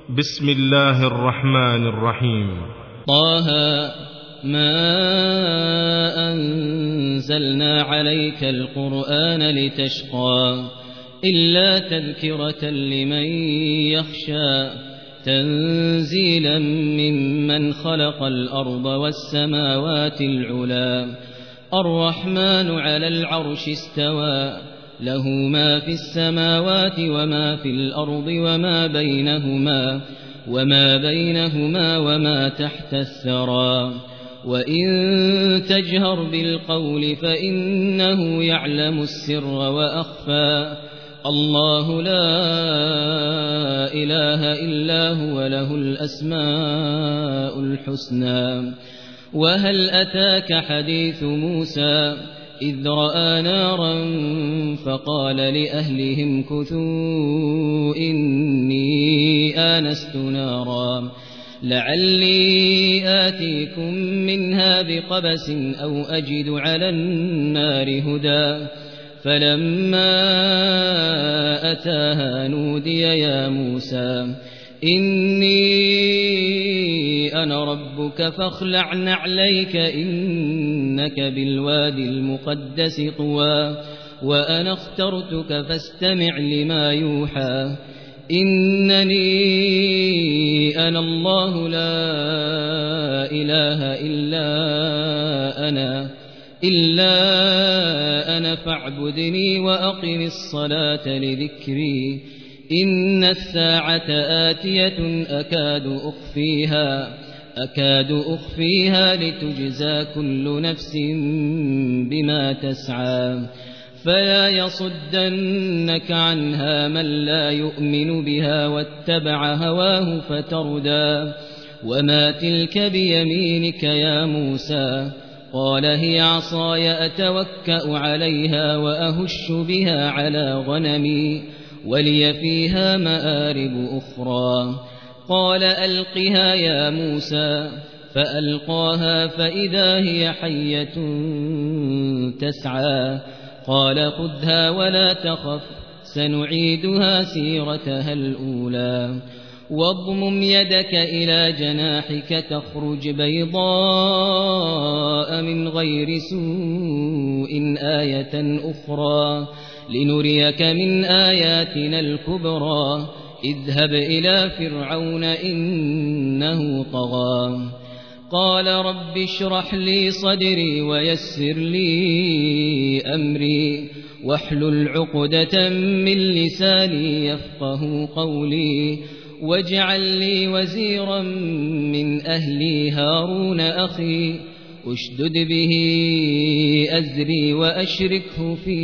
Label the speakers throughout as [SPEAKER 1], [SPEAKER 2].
[SPEAKER 1] بسم الله الرحمن الرحيم.
[SPEAKER 2] طه ما أنزلنا عليك القرآن لتشقى إلا تذكرة لمن يخشى تنزيلا ممن خلق الأرض والسماوات العلى الرحمن على العرش استوى له ما في السماوات وما في الأرض وما بينهما وما تحت الثرى وإن تجهر بالقول فإنه يعلم السر وأخفى الله لا إله إلا هو له الأسماء الحسنى وهل أتاك حديث موسى إذ رأى نارا فقال لأهلهم كثوا إني آنست نارا لعلي آتيكم منها بقبس أو أجد على النار هدى فلما أتاها نودي يا موسى إني أنا ربك فاخلع نعليك إنك بالوادي المقدس طوى وأنا اخترتك فاستمع لما يوحى إنني أنا الله لا إله إلا أنا فاعبدني وأقم الصلاة لذكري إن الساعة آتية أكاد أخفيها لتجزى كل نفس بما تسعى فلا يصدنك عنها من لا يؤمن بها واتبع هواه فتردى وما تلك بيمينك يا موسى قال هي عصاي أتوكأ عليها وأهش بها على غنمي ولي فيها مآرب أخرى قال ألقها يا موسى فألقاها فإذا هي حية تسعى قال خذها ولا تخف سنعيدها سيرتها الأولى واضمم يدك إلى جناحك تخرج بيضاء من غير سوء آية أخرى لنريك من آياتنا الكبرى اذهب إلى فرعون إنه طغى قال رب اشرح لي صدري ويسر لي أمري واحلل عقدة من لساني يفقه قولي واجعل لي وزيرا من أهلي هارون أخي أشدد به أزري وأشركه في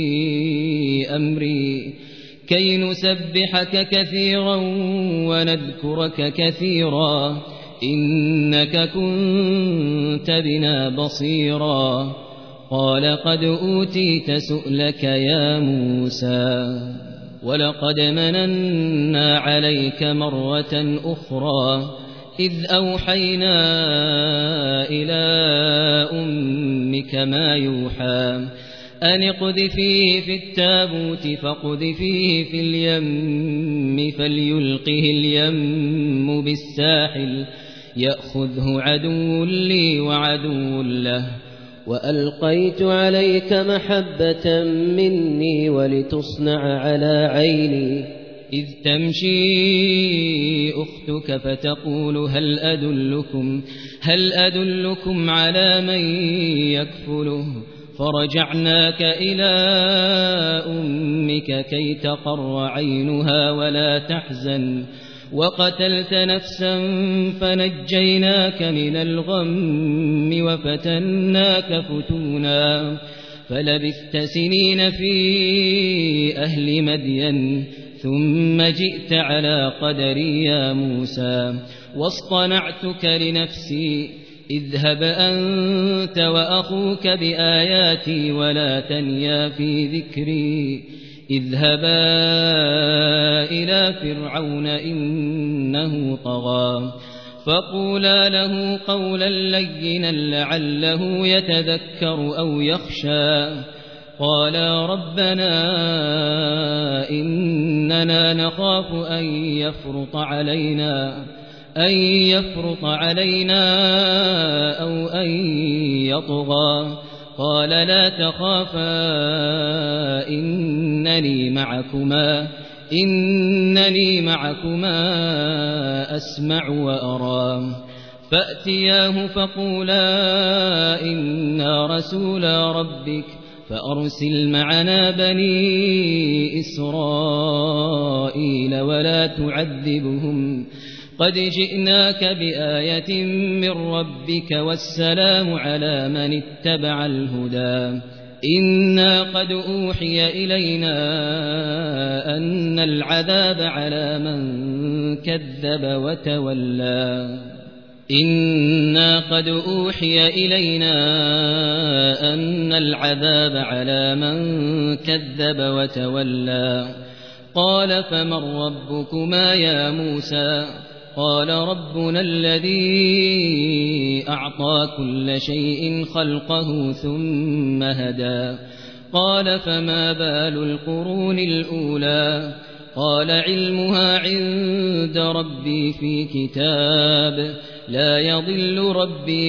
[SPEAKER 2] أمري كي نسبحك كثيرا ونذكرك كثيرا إنك كنت بنا بصيرا قال قد أوتيت سؤلك يا موسى ولقد مننا عليك مرة أخرى إذ أوحينا إلى أمك ما يوحى أن اقذفيه في التابوت فاقذفيه في اليم فليلقه اليم بالساحل يأخذه عدو لي وعدو له
[SPEAKER 3] وألقيت عليك محبة مني ولتصنع على عيني
[SPEAKER 2] إذ تمشي أختك فتقول هل أدلكم على من يكفله فرجعناك إلى أمك كي تقر عينها ولا تحزن وقتلت نفسا فنجيناك من الغم وفتناك فتونا فلبثت سنين في أهل مدين ثم جئت على قدري يا موسى واصطنعتك لنفسي اذهب أنت وأخوك بآياتي ولا تنيا في ذكري اذهبا إلى فرعون إنه طغى فقولا له قولا لينا لعله يتذكر أو يخشى قالا ربنا إننا نخاف أن يفرط علينا أو أن يطغى قال لا تخافا إنني معكما أسمع وأرى فأتياه فقولا إنا رسولا ربك فأرسل معنا بني إسرائيل ولا تعذبهم قد جئناك بآية من ربك والسلام على من اتبع الهدى إنا قد أوحي إلينا أن العذاب على من كذب وتولى إنا قد أوحي إلينا أن العذاب على من كذب وتولى قال فمن ربكما يا موسى قال ربنا الذي أعطى كل شيء خلقه ثم هدى قال فما بال القرون الأولى قال علمها عند ربي في كتاب لا يضل ربي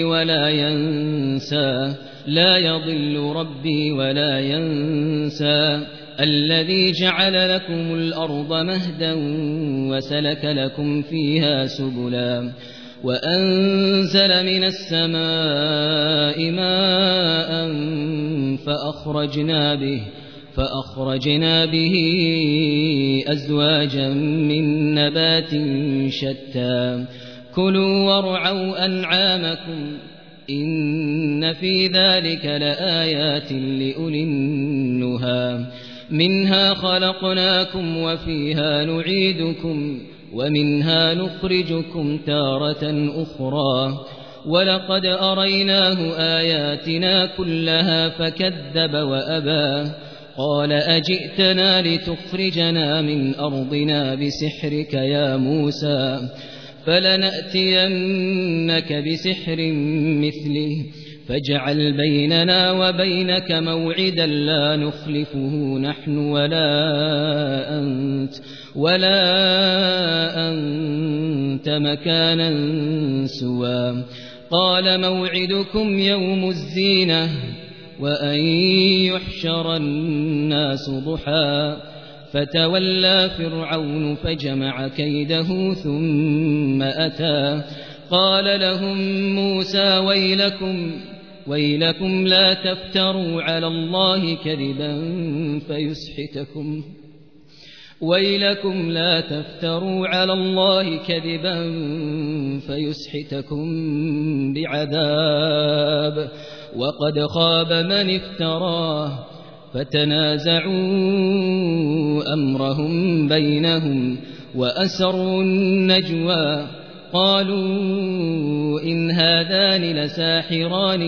[SPEAKER 2] ولا ينسى الذي جعل لكم الأرض مهدا وسلك لكم فيها سبلا وأنزل من السماء ماء فأخرجنا به أزواجا من نبات شتى كلوا وارعوا أنعامكم إن في ذلك لآيات لأولي النهى منها خلقناكم وفيها نعيدكم ومنها نخرجكم تارة أخرى ولقد أريناه آياتنا كلها فكذب وأبى قال أجئتنا لتخرجنا من أرضنا بسحرك يا موسى فلنأتينك بسحر مثله فاجعل بيننا وبينك موعدا لا نخلفه نحن ولا أنت مكانا سوى قال موعدكم يوم الزينة وأن يحشر الناس ضحى فتولى فرعون فجمع كيده ثم أتى قال لهم موسى ويلكم لا تفتروا على الله كذبا فيسحتكم بعذاب وقد خاب من افتراه فتنازعوا أمرهم بينهم وأسروا النجوى قالوا إن هذان لساحران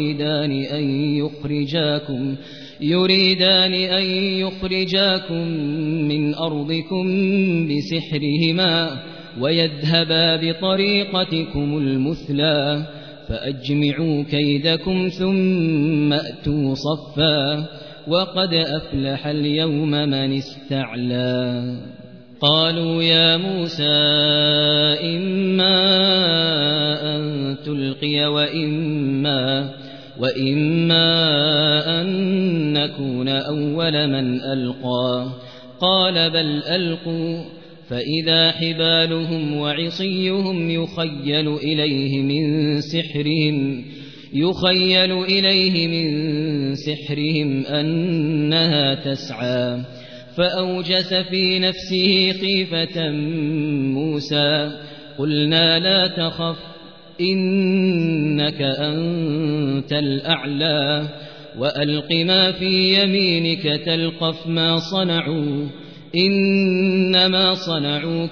[SPEAKER 2] يريدان أن يخرجاكم من أرضكم بسحرهما ويذهبا بطريقتكم المثلى فأجمعوا كيدكم ثم أتوا صفا وقد أفلح اليوم من استعلى قالوا يا موسى إما أن تلقي وإما أن نكون أول من ألقى قال بل ألقوا فإذا حبالهم وعصيهم يخيل إليه من سحرهم أنها تسعى فأوجس في نفسه خيفة موسى قلنا لا تخف إنك أنت الأعلى وألق ما في يمينك تلقف ما صنعوا إنما صنعوا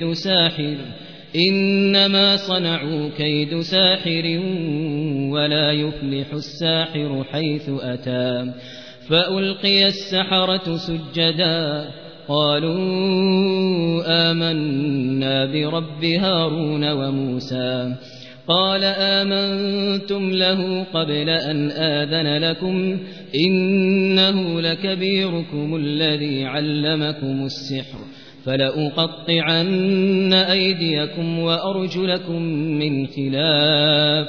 [SPEAKER 2] كيد ساحر ولا يفلح الساحر حيث أتى فألقي السحرة سجدا قالوا آمنا برب هارون وموسى قال آمنتم له قبل أن آذن لكم إنه لكبيركم الذي علمكم السحر فلأقطعن أيديكم وأرجلكم من خلاف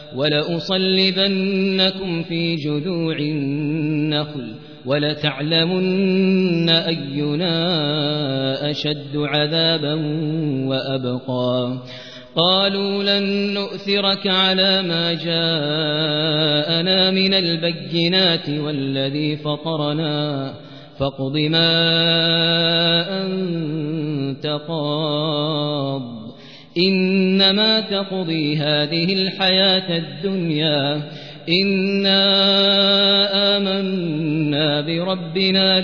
[SPEAKER 2] ولأصلبنكم في جذوع النخل ولتعلمن أينا أشد عذابا وأبقى قالوا لن نؤثرك على ما جاءنا من البينات والذي فطرنا فاقض ما أنت قاض إنما تقضي هذه الحياة الدنيا إنا آمنا بربنا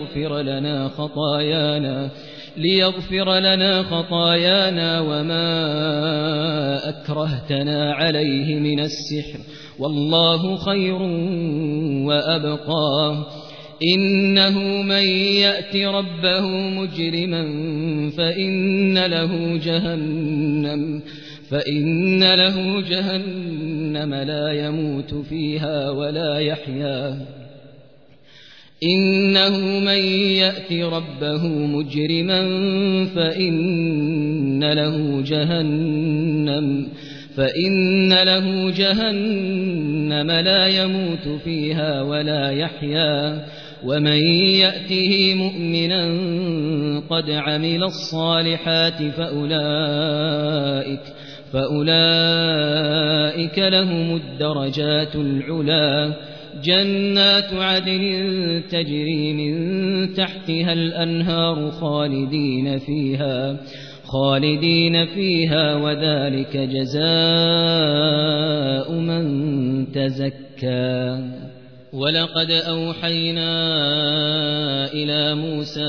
[SPEAKER 2] ليغفر لنا خطايانا وما أكرهتنا عليه من السحر والله خير وأبقى إنه من يأت ربه مجرما فإن له جهنم لا يموت فيها ولا يحيا إنه من يأت ربه مجرما فإن له جهنم لا يموت فيها ولا يحيا ومن يأته مؤمنا قد عمل الصالحات فأولئك لهم الدرجات العلا جنات عدن تجري من تحتها الأنهار خالدين فيها وذلك جزاء من تزكى ولقد أوحينا إلى موسى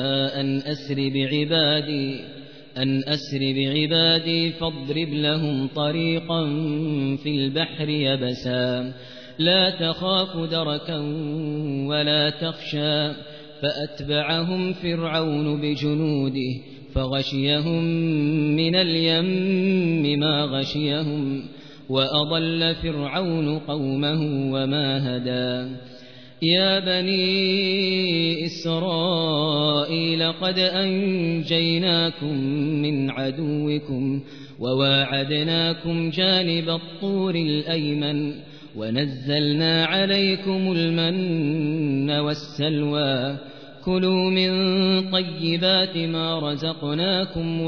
[SPEAKER 2] أن أسر بعبادي فاضرب لهم طريقا في البحر يبسا لا تخاف دركا ولا تخشى فأتبعهم فرعون بجنوده فغشيهم من اليم ما غشيهم وأضل فرعون قومه وما هدى يا بني إسرائيل قد أنجيناكم من عدوكم وواعدناكم جانب الطور الأيمن ونزلنا عليكم المن والسلوى كلوا من طيبات ما رزقناكم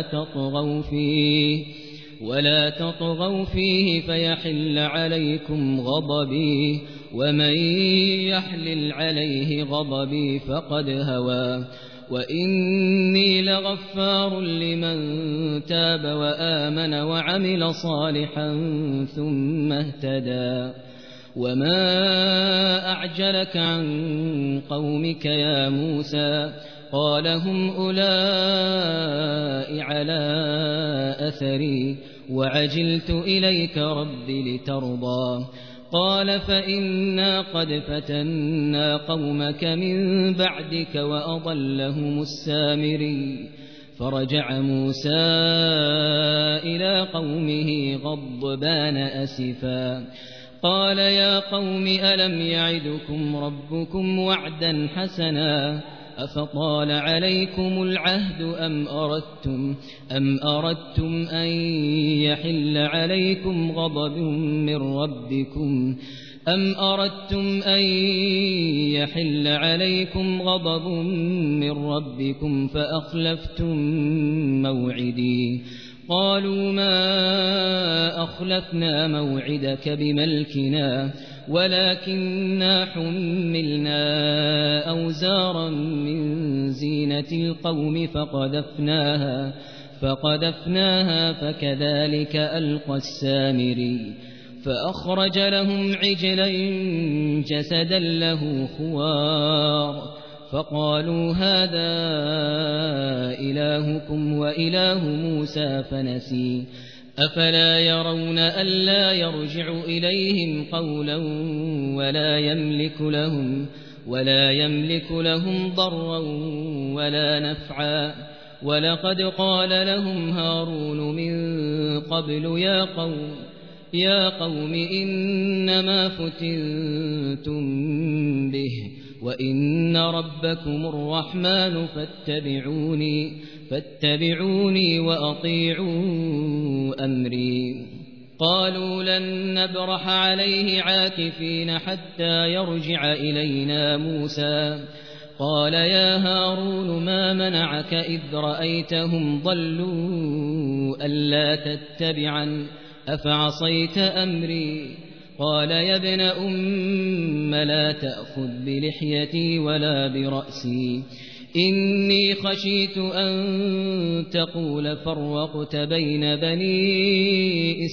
[SPEAKER 2] ولا تطغوا فيه فيحل عليكم غضبي ومن يحلل عليه غضبي فقد هوى وإني لغفار لمن تاب وآمن وعمل صالحا ثم اهتدى وما أعجلك عن قومك يا موسى قال هم أولئك على أثري وعجلت إليك رب لترضى قال فإنا قد فتنا قومك من بعدك وأضلهم السامري فرجع موسى إلى قومه غضبان أسفا قال يا قوم ألم يعدكم ربكم وعدا حسنا أفطال عليكم العهد أم أردتم أن يحل عليكم غضب من ربكم فأخلفتم موعدي قالوا ما أخلفنا موعدك بملكنا ولكننا حملنا أوزارا من زينة القوم فقذفناها فكذلك ألقى السامري فأخرج لهم عجلا جسدا له خوار فقالوا هذا إلهكم وإله موسى فنسي أفلا يرون ألا يرجع إليهم قولا ولا يملك لهم ضرا ولا نفعا ولقد قال لهم هارون من قبل يا قوم إنما فتنتم به وإن ربكم الرحمن فاتبعوني وأطيعوا أمري. قالوا لن نبرح عليه عاكفين حتى يرجع إلينا موسى. قال يا هارون ما منعك إذ رأيتهم ضلوا ألا تتبعا أفعصيت أمري. قال يا ابن أم لا تأخذ بلحيتي ولا برأسي إني خشيت أن تقول فرقت بين بني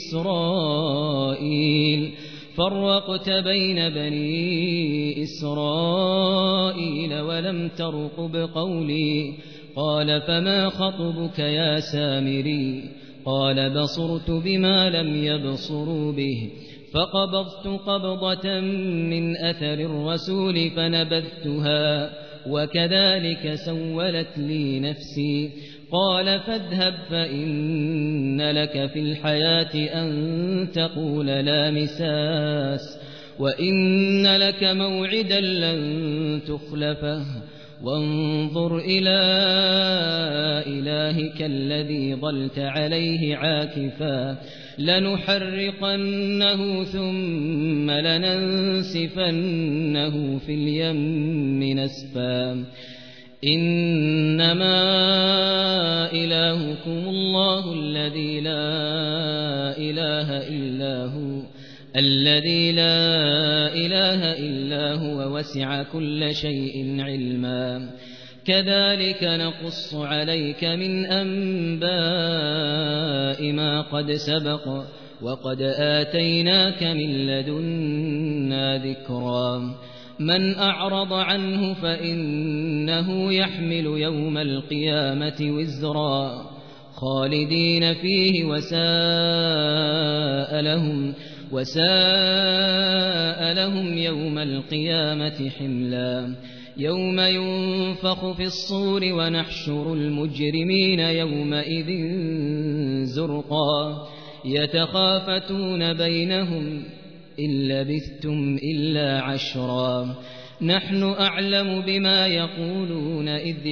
[SPEAKER 2] إسرائيل ولم ترقب قولي. قال فما خطبك يا سامري؟ قال بصرت بما لم يبصروا به فقبضت قبضة من أثر الرسول فنبذتها وكذلك سولت لي نفسي. قال فاذهب فإن لك في الحياة أن تقول لا مساس وإن لك موعدا لن تخلفه وانظر إلى إلهك الذي ظلت عليه عاكفا لنحرقنه ثم لننسفنه في اليم نسفا. إنما إلهكم الله الذي لا إله إلا هو وسع كل شيء علما. كذلك نقص عليك من أنباء ما قد سبق وقد آتيناك من لدنا ذكرا. من أعرض عنه فإنه يحمل يوم القيامة وزرا خالدين فيه وساء لهم يوم القيامة حملا. يوم ينفخ في الصور ونحشر المجرمين يومئذ زرقا يتخافتون بينهم إن لبثتم إلا عشرا. نحن أعلم بما يقولون إذ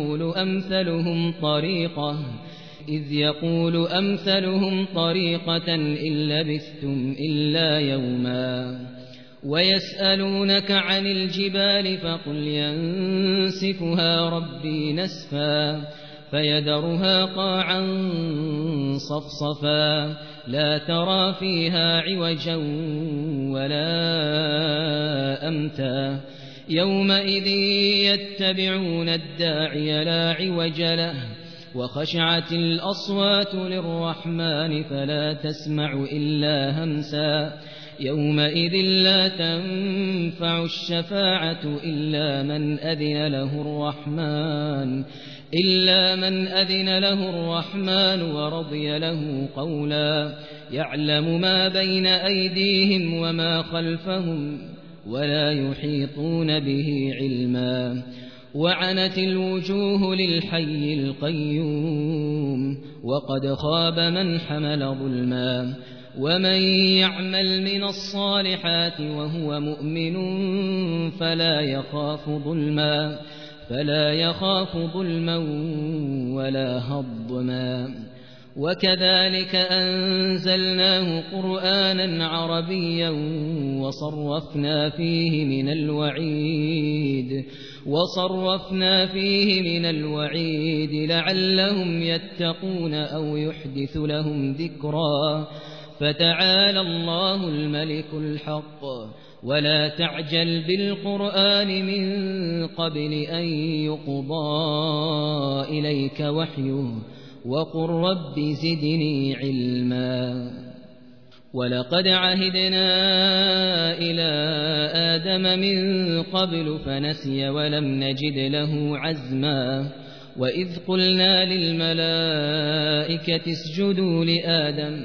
[SPEAKER 2] يقول أمثلهم طريقة إن لبثتم إلا يوما. ويسألونك عن الجبال فقل ينسفها ربي نسفا فيذرها قاعا صفصفا لا ترى فيها عوجا ولا أمتا. يومئذ يتبعون الداعي لا عوج له وخشعت الأصوات للرحمن فلا تسمع إلا همسا. يومئذ لا تنفع الشفاعة إلا من أذن له الرحمن ورضي له قولا. يعلم ما بين أيديهم وما خلفهم ولا يحيطون به علما. وعنت الوجوه للحي القيوم وقد خاب من حمل ظلما. ومن يعمل من الصالحات وهو مؤمن فلا يخاف ظلما ولا هضما. وكذلك أنزلناه قرآنا عربيا وصرفنا فيه من الوعيد لعلهم يتقون أو يحدث لهم ذكرا. فتعالى الله الملك الحق ولا تعجل بالقرآن من قبل أن يقضى إليك وحيه وقل رب زدني علما. ولقد عهدنا إلى آدم من قبل فنسي ولم نجد له عزما. وإذ قلنا للملائكة اسجدوا لآدم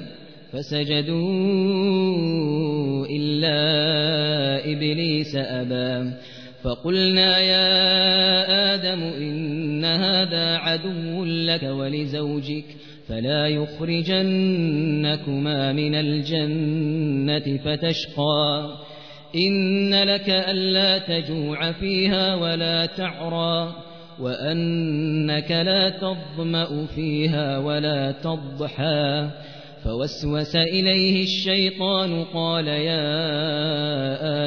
[SPEAKER 2] فسجدوا إلا إبليس أبى فقلنا يا آدم إن هذا عدو لك ولزوجك فلا يخرجنكما من الجنة فتشقى إن لك ألا تجوع فيها ولا تعرى وأنك لا تظمأ فيها ولا تضحى فوسوس إليه الشيطان قال يا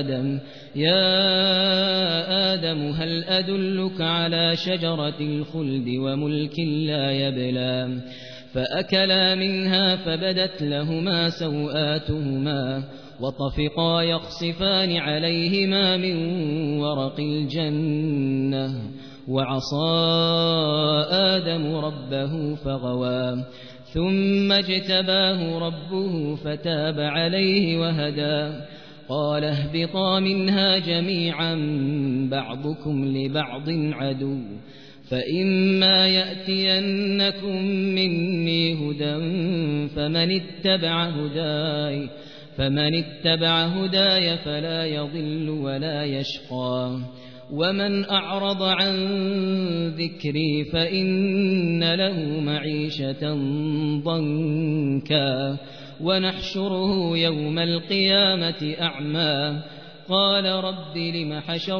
[SPEAKER 2] آدم هل أدلك على شجرة الخلد وملك لا يبلى فأكلا منها فبدت لهما سوآتهما وطفقا يخصفان عليهما من ورق الجنة وعصى آدم ربه فغوى ثم اجتباه ربه فتاب عليه وهدى قال اهبطا منها جميعا بعضكم لبعض عدو فإما يأتينكم مني هدى فمن اتبع هداي فلا يضل ولا يشقى ومن أعرض عن ذكري فإن له معيشة ضنكا ونحشره يوم القيامة أعمى قال رب لم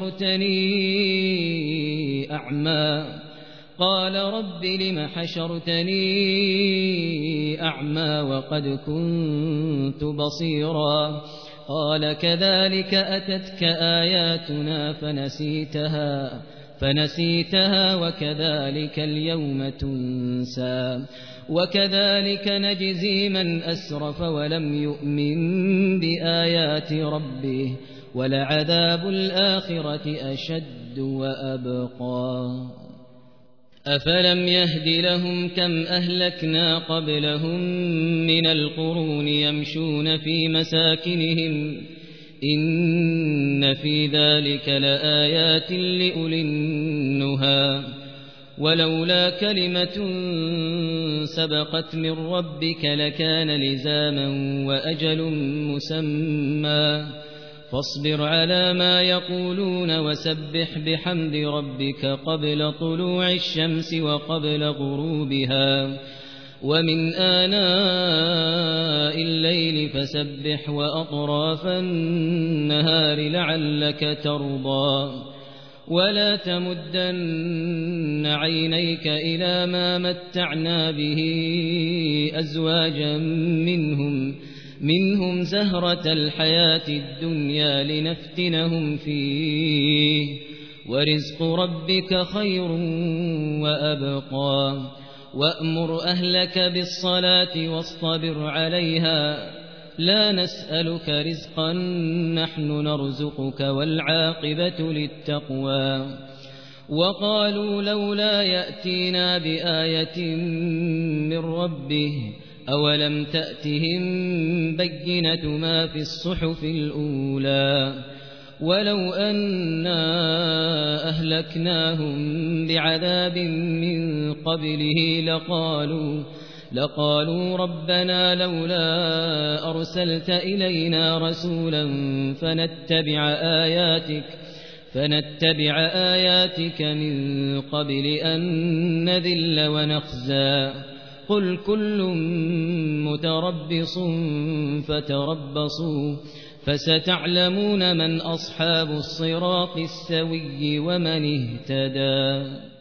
[SPEAKER 2] حشرتني أعمى وقد كنت بصيرا قال كذلك أتتك آياتنا فنسيتها وكذلك اليوم تنسى وكذلك نجزي من أسرف ولم يؤمن بآيات ربه ولعذاب الآخرة أشد وأبقى أفلم يهد لهم كم أهلكنا قبلهم من القرون يمشون في مساكنهم إن في ذلك لآيات لأولي النهى ولولا كلمة سبقت من ربك لكان لزاما وأجل مسمى فاصبر على ما يقولون وسبح بحمد ربك قبل طلوع الشمس وقبل غروبها ومن آناء الليل فسبح وأطراف النهار لعلك ترضى ولا تمدن عينيك إلى ما متعنا به أزواجا منهم زهرة الحياة الدنيا لنفتنهم فيه ورزق ربك خير وأبقى وأمر أهلك بالصلاة واصطبر عليها لا نسألك رزقا نحن نرزقك والعاقبة للتقوى وقالوا لولا يأتينا بآية من ربه أولم تأتهم بينة ما في الصحف الأولى ولو أنا أهلكناهم بعذاب من قبله لقالوا ربنا لولا أرسلت إلينا رسولا فنتبع آياتك من قبل أن نذل ونخزى قل كل متربص فتربصوا فستعلمون من أصحاب الصراط السوي ومن اهتدى